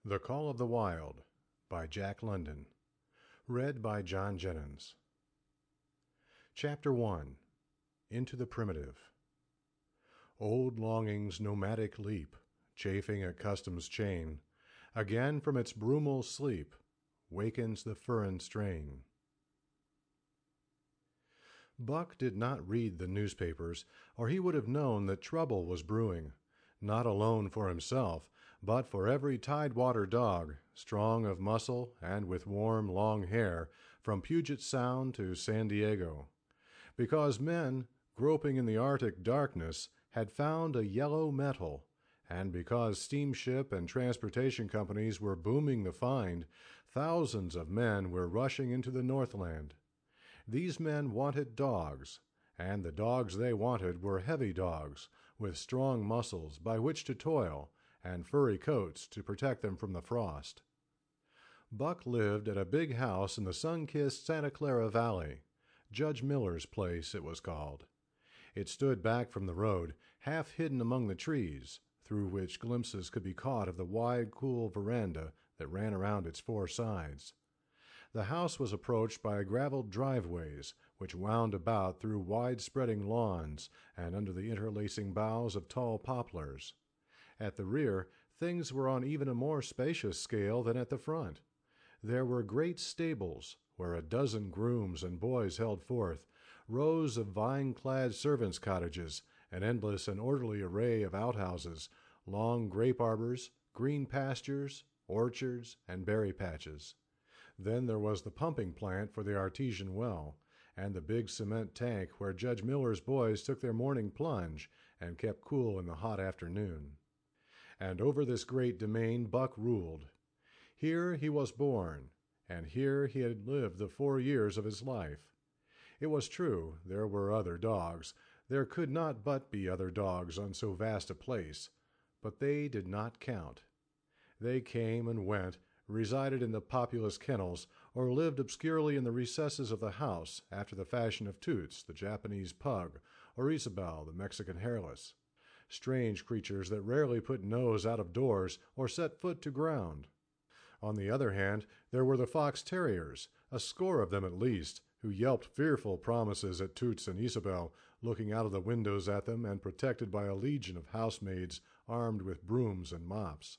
The Call of the Wild by Jack London. Read by John Jennens. Chapter 1. Into the Primitive. Old longing's nomadic leap, chafing at custom's chain, again from its brumal sleep, wakens the furin strain. Buck did not read the newspapers, or he would have known that trouble was brewing, not alone for himself, but for every tidewater dog, strong of muscle and with warm, long hair, from Puget Sound to San Diego. Because men, groping in the Arctic darkness, had found a yellow metal, and because steamship and transportation companies were booming the find, thousands of men were rushing into the Northland. These men wanted dogs, and the dogs they wanted were heavy dogs, with strong muscles by which to toil, and furry coats to protect them from the frost. Buck lived at a big house in the sun-kissed Santa Clara Valley. Judge Miller's place, it was called. It stood back from the road, half hidden among the trees, through which glimpses could be caught of the wide, cool veranda that ran around its four sides. The house was approached by graveled driveways, which wound about through wide-spreading lawns and under the interlacing boughs of tall poplars. At the rear, things were on even a more spacious scale than at the front. There were great stables, where a dozen grooms and boys held forth, rows of vine-clad servants' cottages, an endless and orderly array of outhouses, long grape arbors, green pastures, orchards, and berry patches. Then there was the pumping plant for the artesian well, and the big cement tank where Judge Miller's boys took their morning plunge and kept cool in the hot afternoon. And over this great domain Buck ruled. Here he was born, and here he had lived the 4 years of his life. It was true, there were other dogs. There could not but be other dogs on so vast a place, but they did not count. They came and went, resided in the populous kennels, or lived obscurely in the recesses of the house after the fashion of Toots, the Japanese pug, or Isabel, the Mexican hairless. Strange creatures that rarely put nose out of doors or set foot to ground. On the other hand, there were the fox terriers, a score of them at least, who yelped fearful promises at Toots and Isabel, looking out of the windows at them and protected by a legion of housemaids armed with brooms and mops.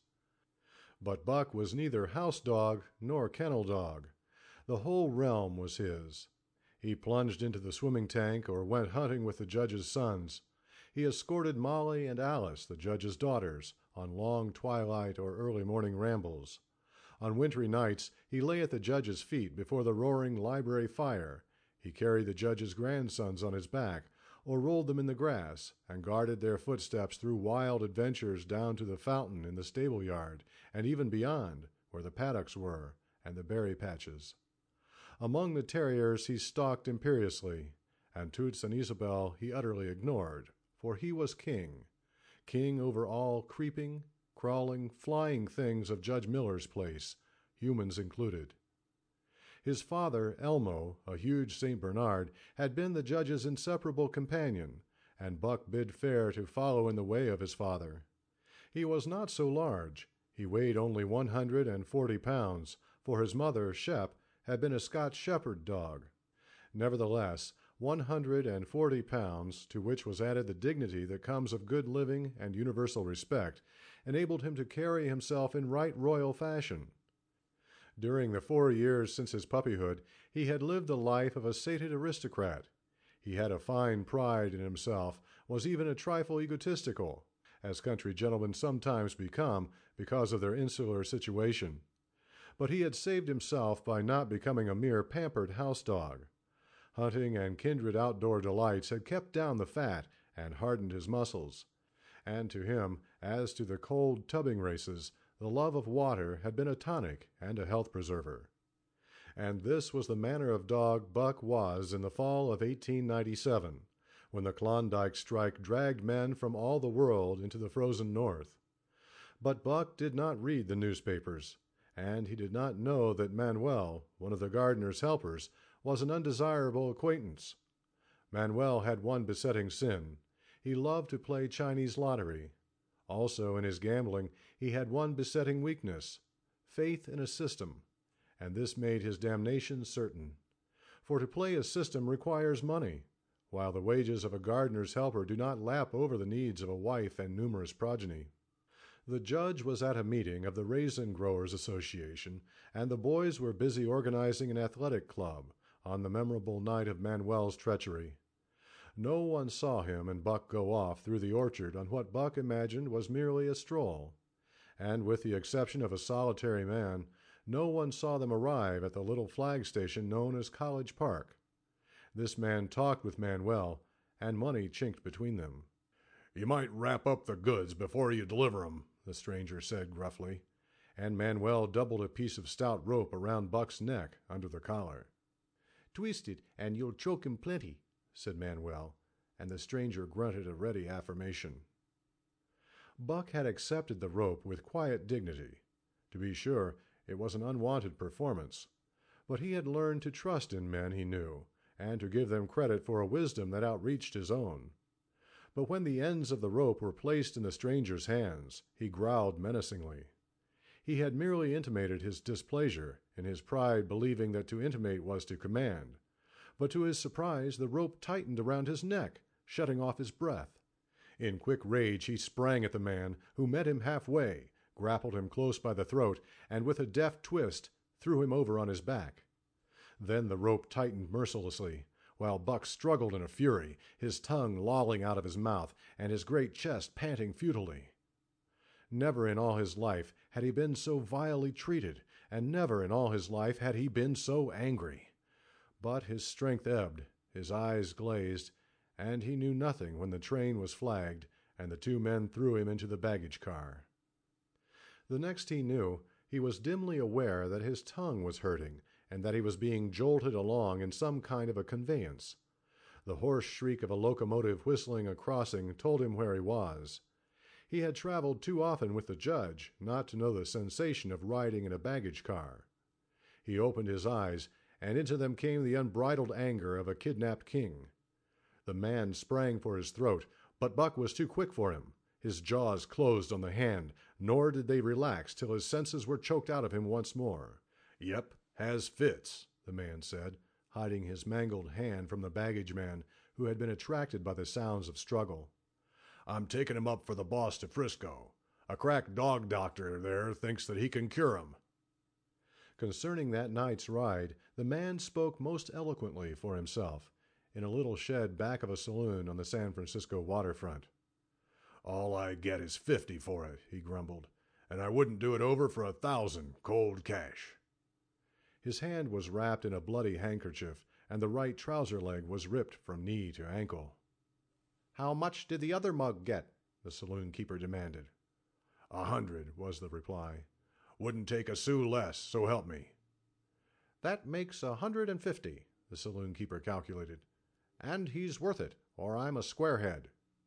But Buck was neither house dog nor kennel dog. The whole realm was his. He plunged into the swimming tank or went hunting with the judge's sons. He escorted Molly and Alice, the judge's daughters, on long twilight or early morning rambles. On wintry nights he lay at the judge's feet before the roaring library fire. He carried the judge's grandsons on his back, or rolled them in the grass, and guarded their footsteps through wild adventures down to the fountain in the stable yard, and even beyond, where the paddocks were, and the berry patches. Among the terriers he stalked imperiously, and Toots and Isabel he utterly ignored, for he was king over all creeping, crawling, flying things of Judge Miller's place, humans included. His father, Elmo, a huge St. Bernard, had been the judge's inseparable companion, and Buck bid fair to follow in the way of his father. He was not so large. He weighed only 140 pounds, for his mother, Shep, had been a Scotch shepherd dog. Nevertheless, 140 pounds, to which was added the dignity that comes of good living and universal respect, enabled him to carry himself in right royal fashion. During the 4 years since his puppyhood, he had lived the life of a sated aristocrat. He had a fine pride in himself, was even a trifle egotistical, as country gentlemen sometimes become because of their insular situation. But he had saved himself by not becoming a mere pampered house dog. Hunting and kindred outdoor delights had kept down the fat and hardened his muscles. And to him, as to the cold tubbing races, the love of water had been a tonic and a health preserver. And this was the manner of dog Buck was in the fall of 1897, when the Klondike strike dragged men from all the world into the frozen north. But Buck did not read the newspapers, and he did not know that Manuel, one of the gardener's helpers, was an undesirable acquaintance. Manuel had one besetting sin. He loved to play Chinese lottery. Also, in his gambling, he had one besetting weakness. faith in a system, and this made his damnation certain. For to play a system requires money, while the wages of a gardener's helper do not lap over the needs of a wife and numerous progeny. The judge was at a meeting of the Raisin Growers Association, and the boys were busy organizing an athletic club on the memorable night of Manuel's treachery. No one saw him and Buck go off through the orchard on what Buck imagined was merely a stroll, and with the exception of a solitary man, no one saw them arrive at the little flag station known as College Park. This man talked with Manuel, and money chinked between them. "You might wrap up the goods before you deliver 'em," the stranger said gruffly, and Manuel doubled a piece of stout rope around Buck's neck under the collar. "Twist it, and you'll choke him plenty," said Manuel, and the stranger grunted a ready affirmation. Buck had accepted the rope with quiet dignity. To be sure, it was an unwanted performance, but he had learned to trust in men he knew, and to give them credit for a wisdom that outreached his own. But when the ends of the rope were placed in the stranger's hands, he growled menacingly. He had merely intimated his displeasure, in his pride believing that to intimate was to command, but to his surprise the rope tightened around his neck, shutting off his breath. In quick rage he sprang at the man, who met him halfway, grappled him close by the throat, and with a deft twist threw him over on his back. Then the rope tightened mercilessly, while Buck struggled in a fury, his tongue lolling out of his mouth and his great chest panting futilely. Never in all his life had he been so vilely treated, and never in all his life had he been so angry. But his strength ebbed, his eyes glazed, and he knew nothing when the train was flagged and the two men threw him into the baggage car. The next he knew, he was dimly aware that his tongue was hurting and that he was being jolted along in some kind of a conveyance. The hoarse shriek of a locomotive whistling a crossing told him where he was. He had traveled too often with the judge not to know the sensation of riding in a baggage car. He opened his eyes, and into them came the unbridled anger of a kidnapped king. The man sprang for his throat, but Buck was too quick for him. His jaws closed on the hand, nor did they relax till his senses were choked out of him once more. "Yep, has fits," the man said, hiding his mangled hand from the baggage man, who had been attracted by the sounds of struggle. "I'm taking him up for the boss to Frisco. A crack dog doctor there thinks that he can cure him." Concerning that night's ride, the man spoke most eloquently for himself, in a little shed back of a saloon on the San Francisco waterfront. "All I get is $50 for it," he grumbled, "and I wouldn't do it over for $1,000, cold cash." His hand was wrapped in a bloody handkerchief, and the right trouser leg was ripped from knee to ankle. "How much did the other mug get?" the saloon keeper demanded. "100 was the reply. "Wouldn't take a sou less, so help me." "That makes 150, the saloon keeper calculated. "And he's worth it, or I'm a squarehead."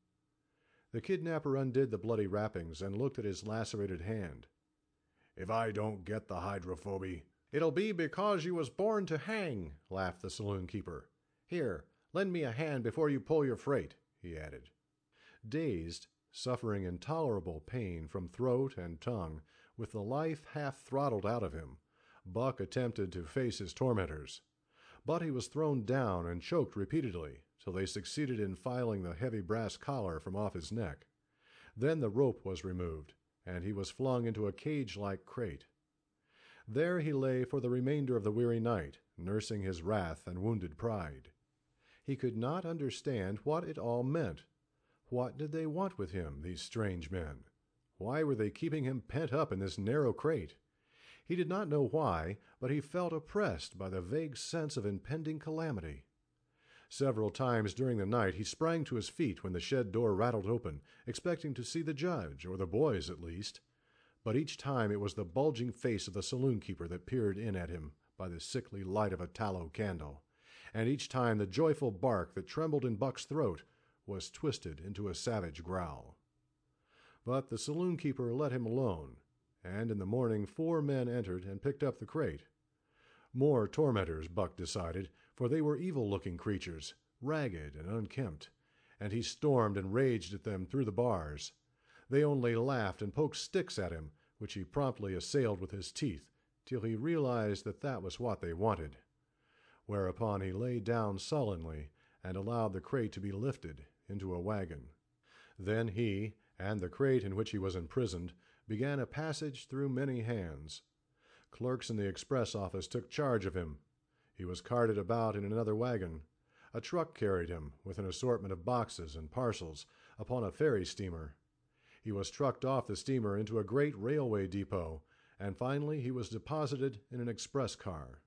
The kidnapper undid the bloody wrappings and looked at his lacerated hand. "If I don't get the hydrophoby—" "It'll be because you was born to hang," laughed the saloon keeper. "Here, lend me a hand before you pull your freight," he added. Dazed, suffering intolerable pain from throat and tongue, with the life half throttled out of him, Buck attempted to face his tormentors. But he was thrown down and choked repeatedly, till they succeeded in filing the heavy brass collar from off his neck. Then the rope was removed, and he was flung into a cage-like crate. There he lay for the remainder of the weary night, nursing his wrath and wounded pride. He could not understand what it all meant. What did they want with him, these strange men? Why were they keeping him pent up in this narrow crate? He did not know why, but he felt oppressed by the vague sense of impending calamity. Several times during the night he sprang to his feet when the shed door rattled open, expecting to see the judge, or the boys at least. But each time it was the bulging face of the saloon keeper that peered in at him by the sickly light of a tallow candle, and each time the joyful bark that trembled in Buck's throat was twisted into a savage growl. But the saloon keeper let him alone, and in the morning 4 men entered and picked up the crate. More tormentors, Buck decided, for they were evil-looking creatures, ragged and unkempt, and he stormed and raged at them through the bars. They only laughed and poked sticks at him, which he promptly assailed with his teeth till he realized that that was what they wanted. Whereupon he lay down sullenly and allowed the crate to be lifted into a wagon. Then he, and the crate in which he was imprisoned, began a passage through many hands. Clerks in the express office took charge of him. He was carted about in another wagon. A truck carried him, with an assortment of boxes and parcels, upon a ferry steamer. He was trucked off the steamer into a great railway depot, and finally he was deposited in an express car.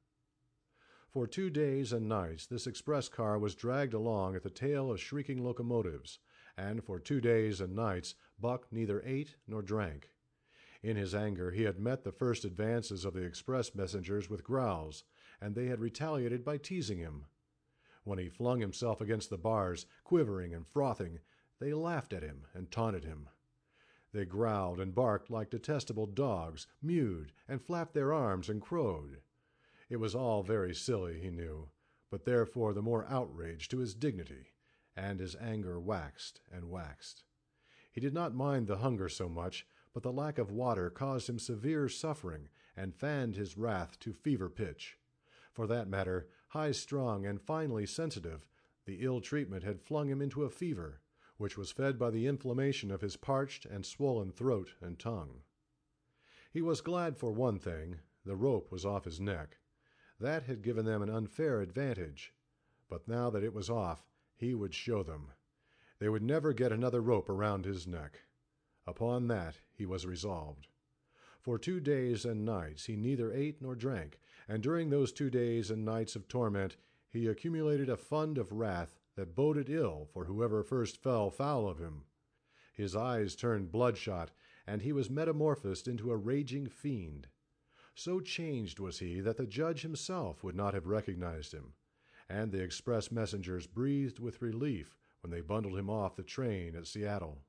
For 2 days and nights this express car was dragged along at the tail of shrieking locomotives, and for 2 days and nights Buck neither ate nor drank. In his anger he had met the first advances of the express messengers with growls, and they had retaliated by teasing him. When he flung himself against the bars, quivering and frothing, they laughed at him and taunted him. They growled and barked like detestable dogs, mewed, and flapped their arms and crowed. It was all very silly, he knew, but therefore the more outrage to his dignity, and his anger waxed and waxed. He did not mind the hunger so much, but the lack of water caused him severe suffering and fanned his wrath to fever pitch. For that matter, high-strung and finely sensitive, the ill treatment had flung him into a fever, which was fed by the inflammation of his parched and swollen throat and tongue. He was glad for one thing: the rope was off his neck. That had given them an unfair advantage, but now that it was off, he would show them. They would never get another rope around his neck. Upon that he was resolved. For 2 days and nights he neither ate nor drank, and during those 2 days and nights of torment he accumulated a fund of wrath that boded ill for whoever first fell foul of him. His eyes turned bloodshot, and he was metamorphosed into a raging fiend. So changed was he that the judge himself would not have recognized him, and the express messengers breathed with relief when they bundled him off the train at Seattle.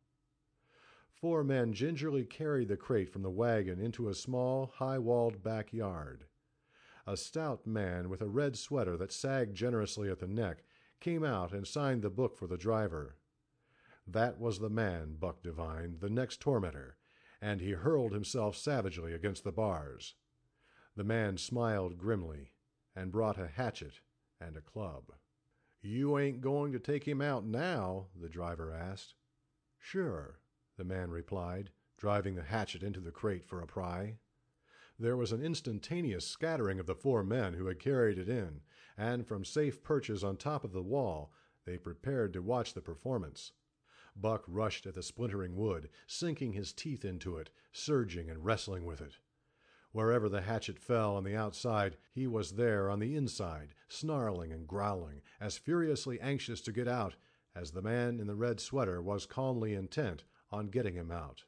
4 men gingerly carried the crate from the wagon into a small, high-walled backyard. A stout man with a red sweater that sagged generously at the neck came out and signed the book for the driver. That was the man, Buck divined, the next tormentor, and he hurled himself savagely against the bars. The man smiled grimly and brought a hatchet and a club. "You ain't going to take him out now?" the driver asked. "Sure," the man replied, driving the hatchet into the crate for a pry. There was an instantaneous scattering of the 4 men who had carried it in, and from safe perches on top of the wall they prepared to watch the performance. Buck rushed at the splintering wood, sinking his teeth into it, surging and wrestling with it. Wherever the hatchet fell on the outside, he was there on the inside, snarling and growling, as furiously anxious to get out as the man in the red sweater was calmly intent on getting him out.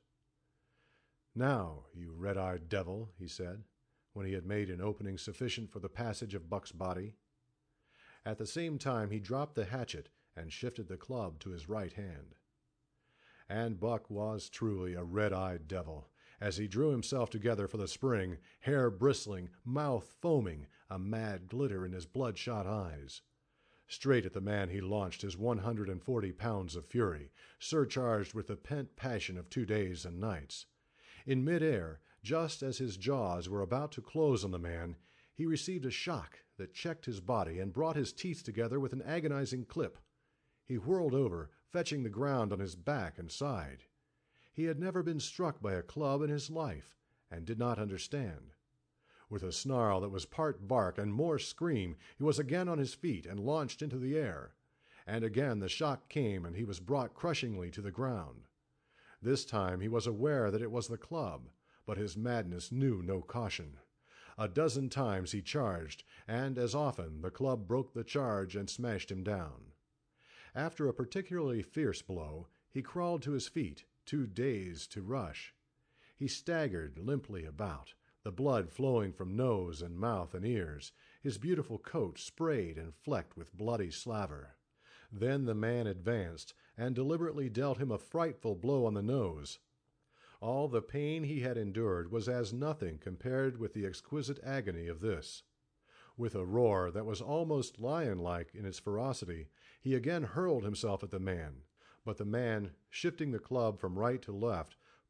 "Now, you red-eyed devil," he said, when he had made an opening sufficient for the passage of Buck's body. At the same time he dropped the hatchet and shifted the club to his right hand. And Buck was truly a red-eyed devil, as he drew himself together for the spring, hair bristling, mouth foaming, a mad glitter in his bloodshot eyes. Straight at the man he launched his 140 pounds of fury, surcharged with the pent passion of 2 days and nights. In mid-air, just as his jaws were about to close on the man, he received a shock that checked his body and brought his teeth together with an agonizing clip. He whirled over, fetching the ground on his back and side. He had never been struck by a club in his life, and did not understand. With a snarl that was part bark and more scream, he was again on his feet and launched into the air. And again the shock came, and he was brought crushingly to the ground. This time he was aware that it was the club, but his madness knew no caution. A dozen times he charged, and as often the club broke the charge and smashed him down. After a particularly fierce blow, he crawled to his feet, too dazed to rush. He staggered limply about, the blood flowing from nose and mouth and ears, his beautiful coat sprayed and flecked with bloody slaver. Then the man advanced and deliberately dealt him a frightful blow on the nose. All the pain he had endured was as nothing compared with the exquisite agony of this. With a roar that was almost lion-like in its ferocity, he again hurled himself at the man, but the man, shifting the club from right to left,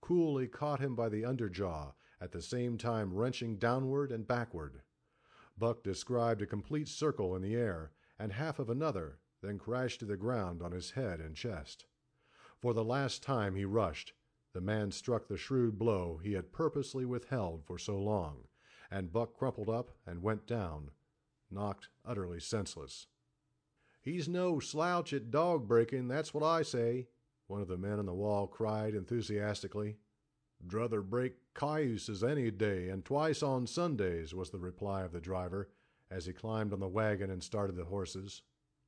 coolly caught him by the underjaw, at the same time wrenching downward and backward. Buck described a complete circle in the air, and half of another, then crashed to the ground on his head and chest. For the last time he rushed, the man struck the shrewd blow he had purposely withheld for so long, and Buck crumpled up and went down, knocked utterly senseless. "He's no slouch at dog breaking, that's what I say," one of the men on the wall cried enthusiastically. "Druther break cayuses any day, and twice on Sundays," was the reply of the driver, as he climbed on the wagon and started the horses.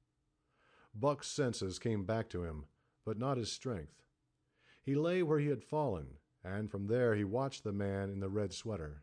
Buck's senses came back to him, but not his strength. He lay where he had fallen, and from there he watched the man in the red sweater.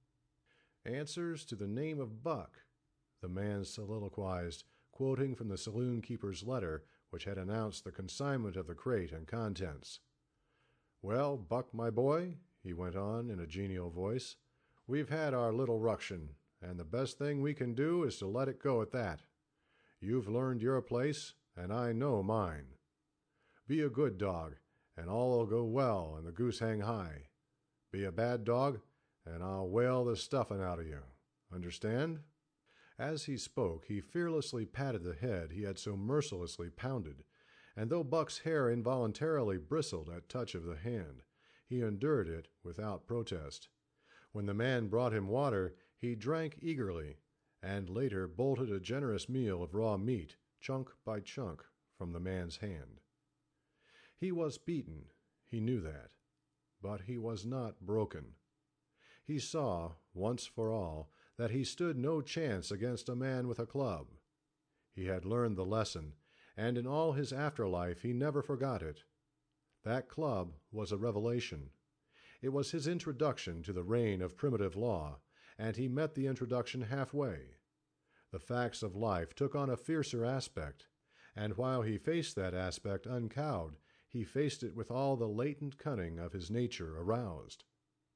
"Answers to the name of Buck," the man soliloquized, quoting from the saloon keeper's letter, which had announced the consignment of the crate and contents. "Well, Buck, my boy," he went on in a genial voice, "we've had our little ruction, and the best thing we can do is to let it go at that. You've learned your place, and I know mine. Be a good dog, and all'll go well and the goose hang high. Be a bad dog, and I'll whale the stuffin' out of you. Understand?" As he spoke, he fearlessly patted the head he had so mercilessly pounded, and though Buck's hair involuntarily bristled at touch of the hand, he endured it without protest. When the man brought him water, he drank eagerly, and later bolted a generous meal of raw meat, chunk by chunk, from the man's hand. He was beaten, he knew that, but he was not broken. He saw, once for all, that he stood no chance against a man with a club. He had learned the lesson, and in all his afterlife he never forgot it. That club was a revelation. It was his introduction to the reign of primitive law, and he met the introduction halfway. The facts of life took on a fiercer aspect, and while he faced that aspect uncowed, he faced it with all the latent cunning of his nature aroused.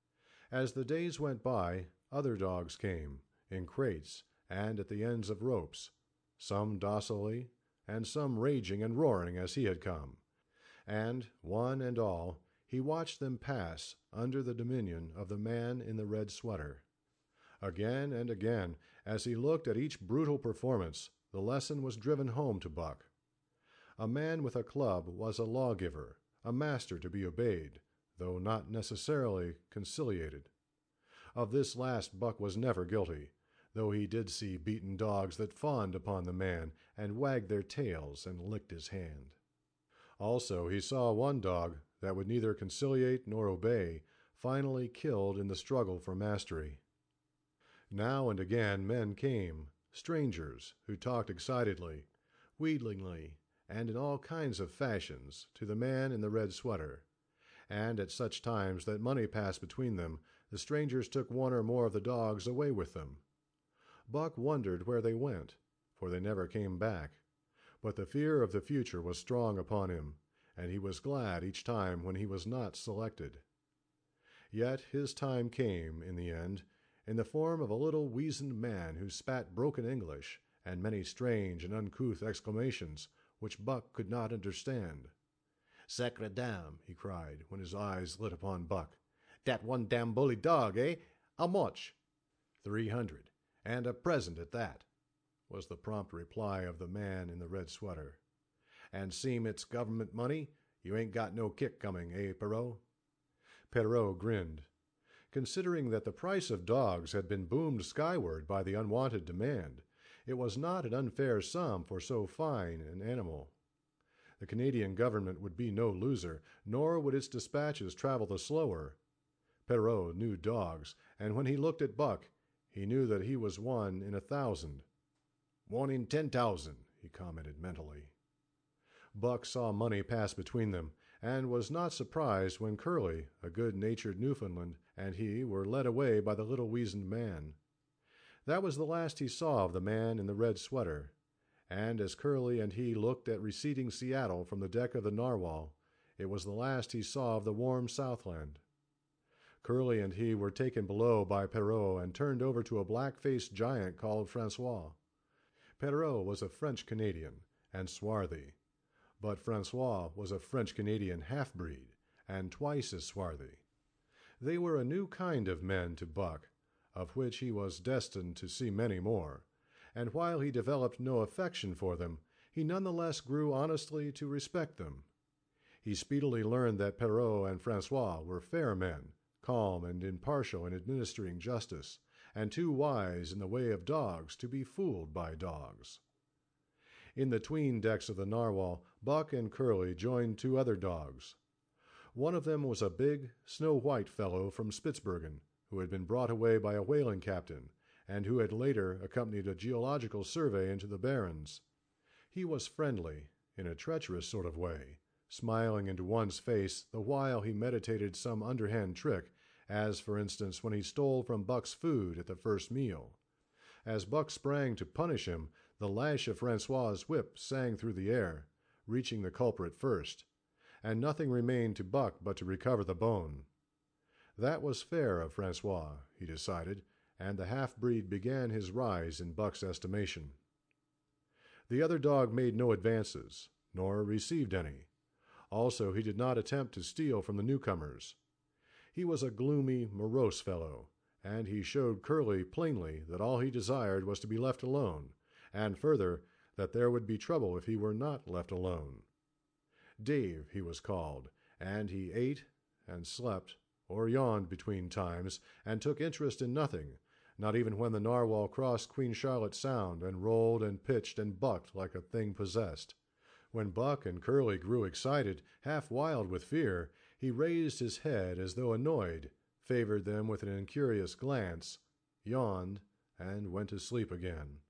As the days went by, other dogs came, in crates and at the ends of ropes, some docilely, and some raging and roaring as he had come, and, one and all, he watched them pass under the dominion of the man in the red sweater. Again and again, as he looked at each brutal performance, the lesson was driven home to Buck. A man with a club was a lawgiver, a master to be obeyed, though not necessarily conciliated. Of this last Buck was never guilty, though he did see beaten dogs that fawned upon the man and wagged their tails and licked his hand. Also he saw one dog that would neither conciliate nor obey, finally killed in the struggle for mastery. Now and again men came, strangers, who talked excitedly, wheedlingly, and in all kinds of fashions, to the man in the red sweater, and at such times that money passed between them, the strangers took one or more of the dogs away with them. Buck wondered where they went, for they never came back, but the fear of the future was strong upon him, and he was glad each time when he was not selected. Yet his time came, in the end, in the form of a little weazened man who spat broken English and many strange and uncouth exclamations which Buck could not understand. "Sacre dam!" he cried, when his eyes lit upon Buck. "Dat one damn bully dog, eh? How much?" "300, and a present at that," was the prompt reply of the man in the red sweater. "And seem it's government money, you ain't got no kick coming, eh, Perot?" Perot grinned. Considering that the price of dogs had been boomed skyward by the unwonted demand, it was not an unfair sum for so fine an animal. The Canadian government would be no loser, nor would its dispatches travel the slower. Perot knew dogs, and when he looked at Buck, he knew that he was 1 in 1,000. 1 in 10,000, he commented mentally. Buck saw money pass between them, and was not surprised when Curly, a good-natured Newfoundland, and he were led away by the little weazened man. That was the last he saw of the man in the red sweater, and as Curly and he looked at receding Seattle from the deck of the Narwhal, it was the last he saw of the warm Southland. Curly and he were taken below by Perot and turned over to a black-faced giant called Francois. Perot was a French-Canadian, and swarthy, but Francois was a French-Canadian half-breed, and twice as swarthy. They were a new kind of men to Buck, of which he was destined to see many more, and while he developed no affection for them, he none the less grew honestly to respect them. He speedily learned that Perrault and Francois were fair men, calm and impartial in administering justice, and too wise in the way of dogs to be fooled by dogs. In the 'tween decks of the Narwhal, Buck and Curly joined two other dogs. One of them was a big, snow-white fellow from Spitzbergen, who had been brought away by a whaling captain, and who had later accompanied a geological survey into the Barrens. He was friendly, in a treacherous sort of way, smiling into one's face the while he meditated some underhand trick, as, for instance, when he stole from Buck's food at the first meal. As Buck sprang to punish him, the lash of Francois's whip sang through the air, reaching the culprit first, and nothing remained to Buck but to recover the bone. That was fair of Francois, he decided, and the half-breed began his rise in Buck's estimation. The other dog made no advances, nor received any. Also, he did not attempt to steal from the newcomers. He was a gloomy, morose fellow, and he showed Curly plainly that all he desired was to be left alone, and further, that there would be trouble if he were not left alone. Dave, he was called, and he ate and slept, or yawned between times, and took interest in nothing, not even when the Narwhal crossed Queen Charlotte Sound and rolled and pitched and bucked like a thing possessed. When Buck and Curly grew excited, half wild with fear, he raised his head as though annoyed, favored them with an incurious glance, yawned, and went to sleep again.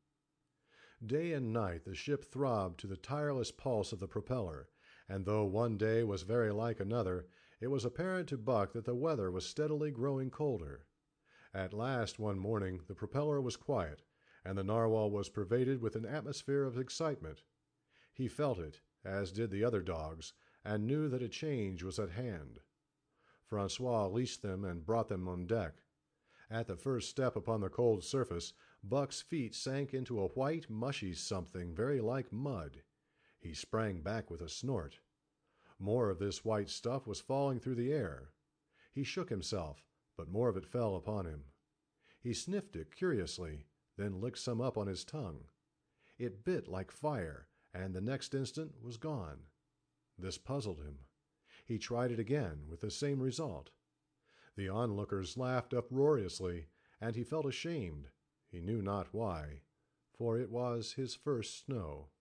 Day and night the ship throbbed to the tireless pulse of the propeller, and though one day was very like another, it was apparent to Buck that the weather was steadily growing colder. At last, one morning, the propeller was quiet, and the Narwhal was pervaded with an atmosphere of excitement. He felt it, as did the other dogs, and knew that a change was at hand. Francois leashed them and brought them on deck. At the first step upon the cold surface, Buck's feet sank into a white, mushy something very like mud. He sprang back with a snort. More of this white stuff was falling through the air. He shook himself, but more of it fell upon him. He sniffed it curiously, then licked some up on his tongue. It bit like fire, and the next instant was gone. This puzzled him. He tried it again, with the same result. The onlookers laughed uproariously, and he felt ashamed, he knew not why, for it was his first snow.